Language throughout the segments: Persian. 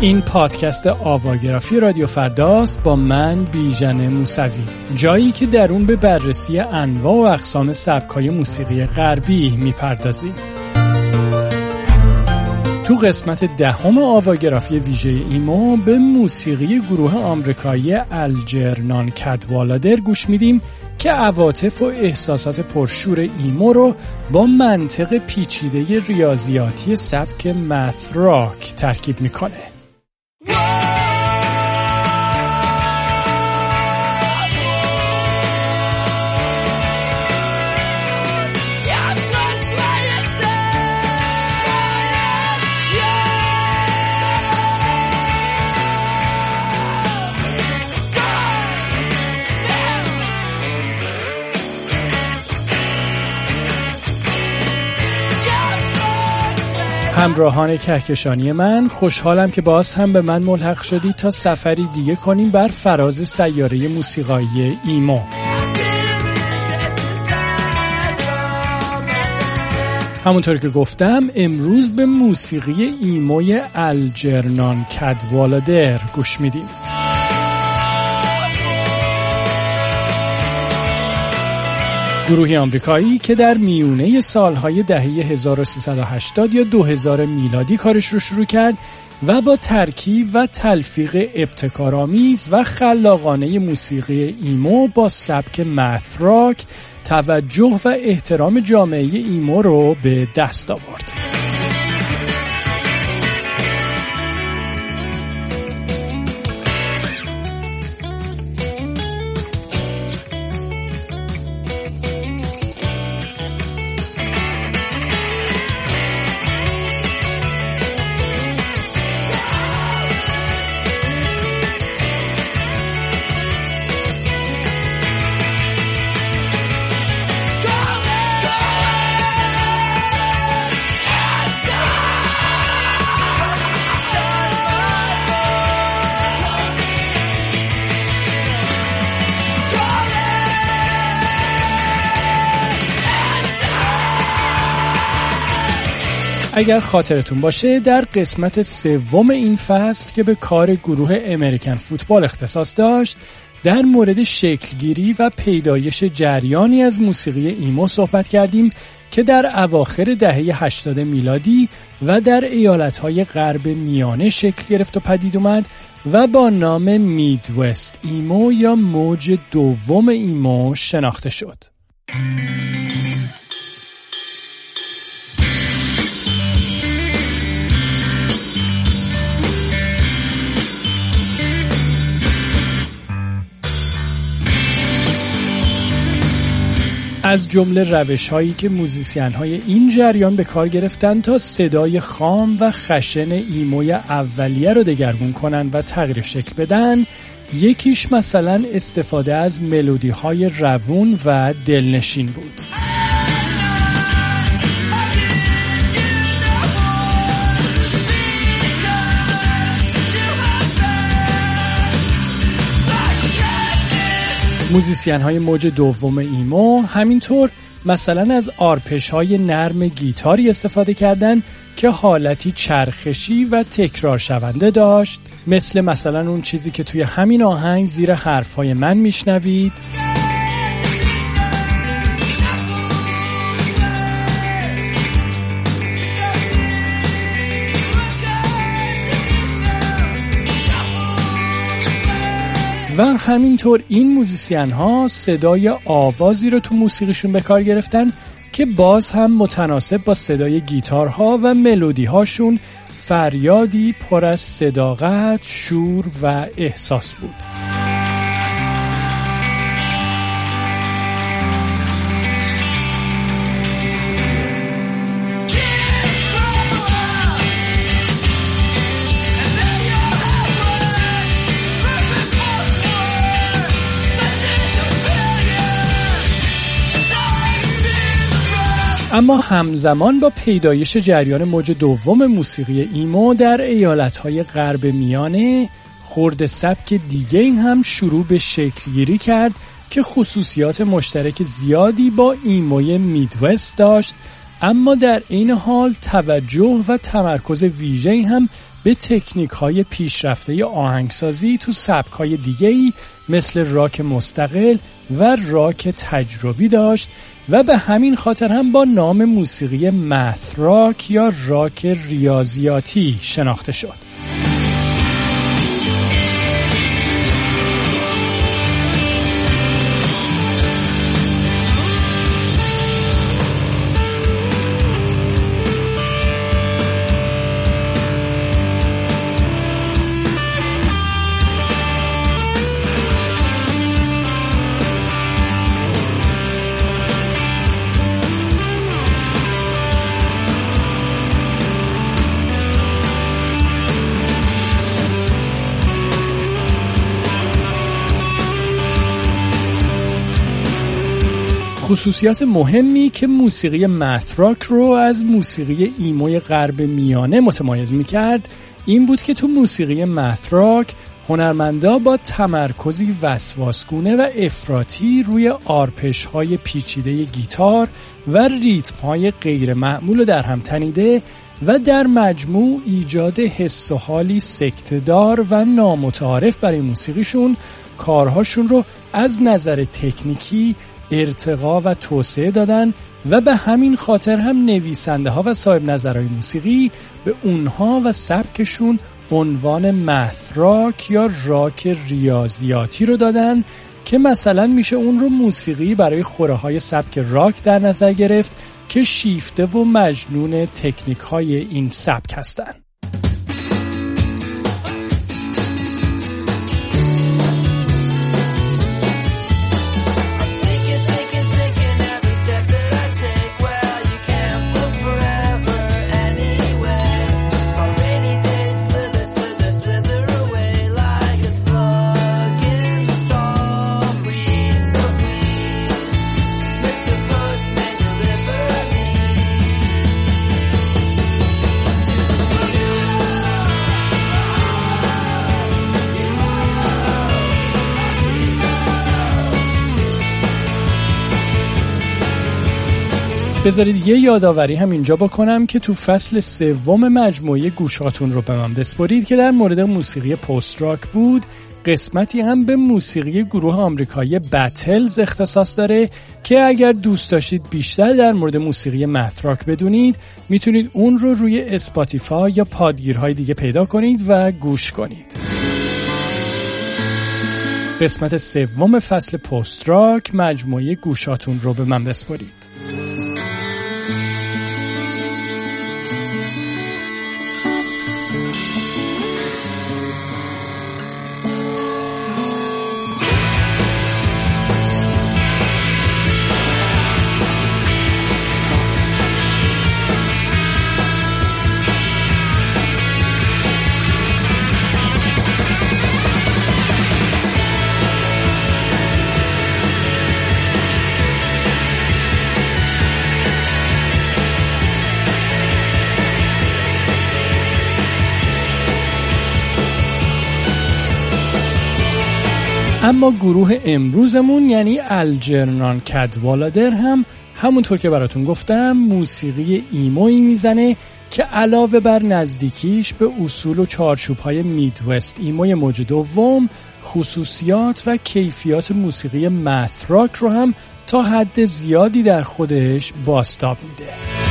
این پادکست آواگرافی رادیو فرداست با من بیژن موسوی، جایی که در اون به بررسی انواع و اقسام سبک‌های موسیقی غربی میپردازیم. تو قسمت 10 آواگرافی ویژه ایمو به موسیقی گروه آمریکایی الجرنان کدوالادر گوش میدیم که عواطف و احساسات پرشور ایمو رو با منطق پیچیده ریاضیاتی سبک ماث راک ترکیب میکنه. همراهان کهکشانی من، خوشحالم که باز هم به من ملحق شدید تا سفری دیگه کنیم بر فراز سیاره موسیقایی ایمو. همونطور که گفتم امروز به موسیقی ایموی الجرنان کدوالادر گوش میدیم. گروهی آمریکایی که در میونه سالهای دهه 1380 یا 2000 میلادی کارش رو شروع کرد و با ترکیب و تلفیق ابتکارآمیز و خلاقانه موسیقی ایمو با سبک ماث راک توجه و احترام جامعه ایمو رو به دست آورد. اگر خاطرتون باشه در قسمت 3 این فصل که به کار گروه امریکن فوتبال اختصاص داشت در مورد شکلگیری و پیدایش جریانی از موسیقی ایمو صحبت کردیم که در اواخر دهه 80 میلادی و در ایالت‌های غرب میانه شکل گرفت و پدید اومد و با نام میدوست ایمو یا موج دوم ایمو شناخته شد. از جمله روش‌هایی که موزیسین‌های این جریان به کار گرفتن تا صدای خام و خشن ایموی اولیه رو دگرگون کنن و تغییر شکل بدن، یکیش مثلا استفاده از ملودی‌های روون و دلنشین بود. موزیسین‌های موج دوم ایمو همینطور مثلا از آرپش‌های نرم گیتاری استفاده کردن که حالتی چرخشی و تکرار شونده داشت، مثلا اون چیزی که توی همین آهنگ زیر حرف‌های من میشنوید. و همینطور این موزیسین ها صدای آوازی رو تو موسیقیشون به کار گرفتن که باز هم متناسب با صدای گیتارها و ملودی هاشون فریادی پر از صداقت، شور و احساس بود. اما همزمان با پیدایش جریان موج دوم موسیقی ایمو در ایالت‌های غرب میانه، خرد سبک دیگه هم شروع به شکل گیری کرد که خصوصیات مشترک زیادی با ایموی میدوست داشت، اما در این حال توجه و تمرکز ویژه‌ای هم به تکنیک‌های پیشرفته آهنگسازی تو سبک‌های دیگه‌ای مثل راک مستقل و راک تجربی داشت و به همین خاطر هم با نام موسیقی ماث راک یا راک ریاضیاتی شناخته شد. خصوصیات مهمی که موسیقی ماث راک رو از موسیقی ایموی غرب میانه متمایز میکرد این بود که تو موسیقی ماث راک هنرمندا با تمرکزی وسواسگونه و افراطی روی آرپش‌های پیچیده گیتار و ریتم‌های غیر معمول در هم تنیده و در مجموع ایجاد حس و حالی سکته‌دار و نامتعارف برای موسیقیشون کارهاشون رو از نظر تکنیکی ارتقا و توسعه دادن و به همین خاطر هم نویسنده ها و صاحب نظرهای موسیقی به اونها و سبکشون عنوان ماث راک یا راک ریاضیاتی رو دادن که مثلا میشه اون رو موسیقی برای خوره های سبک راک در نظر گرفت که شیفته و مجنون تکنیک های این سبک هستن. بذارید یه یادآوری هم اینجا بکنم که تو فصل 3 مجموعه گوشاتون رو به من بسپارید که در مورد موسیقی پست راک بود، قسمتی هم به موسیقی گروه آمریکایی بتلز اختصاص داره که اگر دوست داشتید بیشتر در مورد موسیقی ماث راک بدونید میتونید اون رو روی اسپاتیفای یا پادگیرهای دیگه پیدا کنید و گوش کنید. قسمت 3 فصل پست راک مجموعه گوشاتون رو به من بسپارید. اما گروه امروزمون یعنی الجرنان کدوالادر هم همونطور که براتون گفتم موسیقی ایمویی میزنه که علاوه بر نزدیکیش به اصول و چارچوب‌های میدوست ایموی موج دوم، خصوصیات و کیفیات موسیقی ماث راک رو هم تا حد زیادی در خودش بازتاب میده.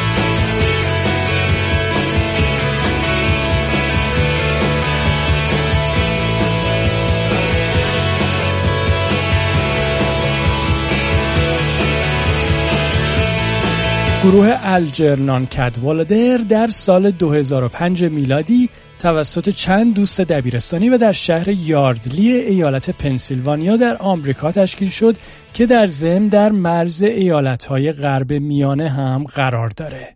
گروه الجرنان کدوالادر در سال 2005 میلادی توسط چند دوست دبیرستانی و در شهر یاردلی ایالت پنسیلوانیا در آمریکا تشکیل شد که در ضمن در مرز ایالت‌های غرب میانه هم قرار داره.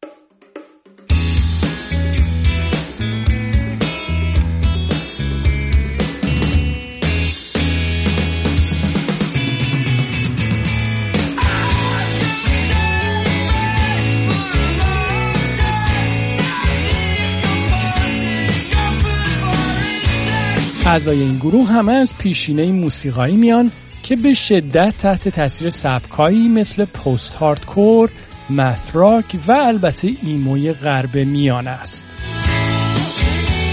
اعضای این گروه همه از پیشینه موسیقایی میان که به شدت تحت تاثیر سبکایی مثل پست هاردکور، ماث راک و البته ایموی غرب میانه است.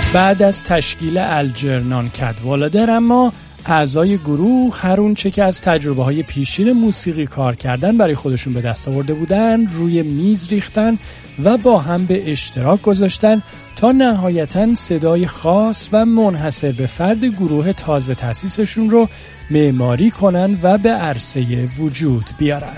بعد از تشکیل الجرنان کدوالادر اما اعضای گروه هر اون چه که از تجربه‌های پیشین موسیقی کار کردن برای خودشون به دست آورده بودن روی میز ریختن و با هم به اشتراک گذاشتن تا نهایتاً صدای خاص و منحصر به فرد گروه تازه تأسیسشون رو معماری کنن و به عرصه وجود بیارن.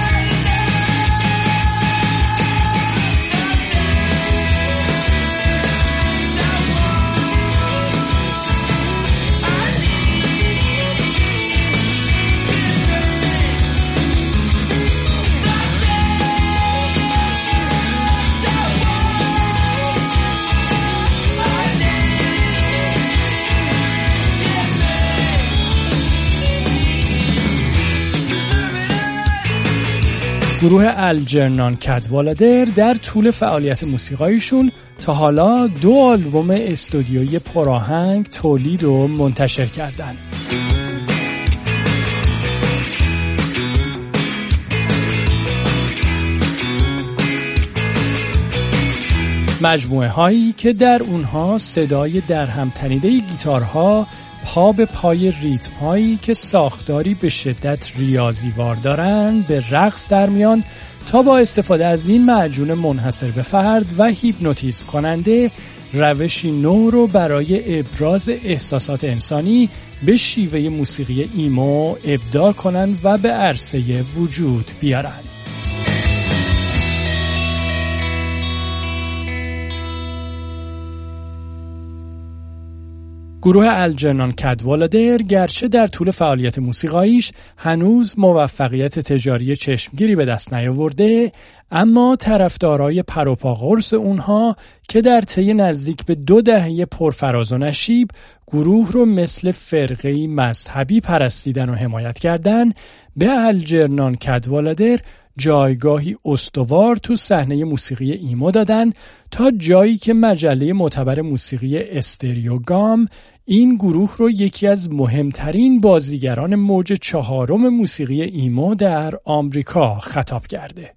گروه الجرنان کدوالادر در طول فعالیت موسیقایشون تا حالا 2 آلبوم استودیویی پرآهنگ تولید و منتشر کردند. مجموعه هایی که در اونها صدای درهم تنیده گیتارها پا به پای ریتم هایی که ساختاری به شدت ریاضیوار دارند به رقص در میان تا با استفاده از این معجون منحصر به فرد و هیپنوتیزم کننده روشی نو رو برای ابراز احساسات انسانی به شیوه موسیقی ایمو ابداع کنند و به عرصه وجود بیارند. گروه الجرنان کدوالادر گرچه در طول فعالیت موسیقاییش هنوز موفقیت تجاری چشمگیری به دست نیاورده، اما طرفدارای پروپا قرص اونها که در طی نزدیک به 2 دهه پرفراز و نشیب گروه رو مثل فرقه‌ای مذهبی پرستیدن و حمایت کردن، به الجرنان کدوالادر جایگاهی استوار تو صحنه موسیقی ایمو دادن تا جایی که مجله معتبر موسیقی استریوگام این گروه رو یکی از مهمترین بازیگران موج 4 موسیقی ایمو در آمریکا خطاب کرده.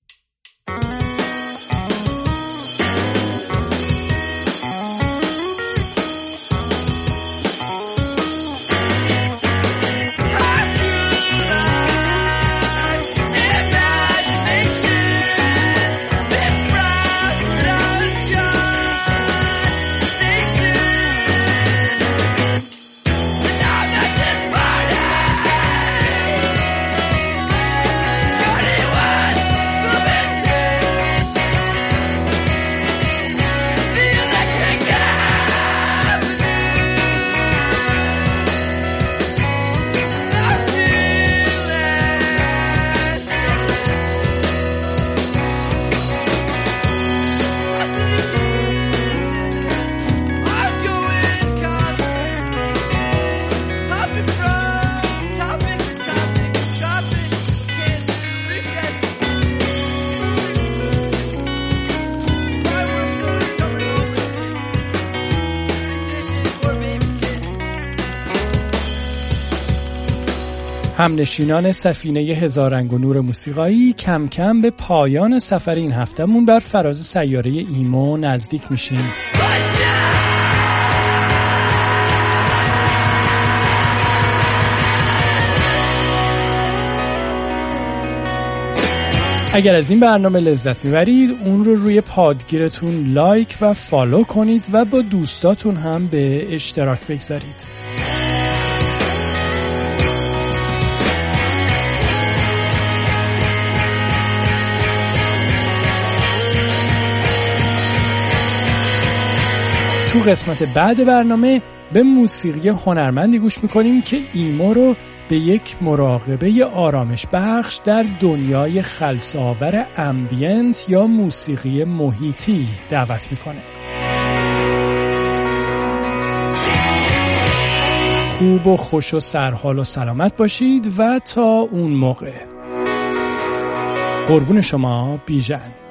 همنشینان سفینه هزار رنگ و نور موسیقایی کم کم به پایان سفر این هفتمون بر فراز سیاره ایمو نزدیک میشیم. اگر از این برنامه لذت میبرید اون رو روی پادگیرتون لایک و فالو کنید و با دوستاتون هم به اشتراک بگذارید. تو قسمت بعد برنامه به موسیقی هنرمندی گوش میکنیم که ایمو رو به یک مراقبه آرامش بخش در دنیای خلس‌آور امبینت یا موسیقی محیطی دعوت میکنه. خوب و خوش و سرحال و سلامت باشید و تا اون موقع قربون شما بیژن.